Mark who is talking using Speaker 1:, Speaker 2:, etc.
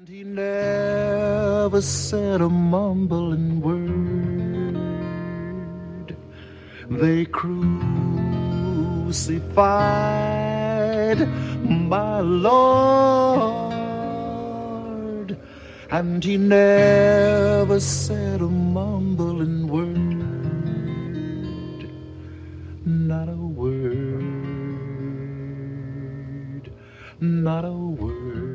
Speaker 1: And he never said a mumbling word. They crucified my Lord, and he never said a mumbling word. Not a word, not a word.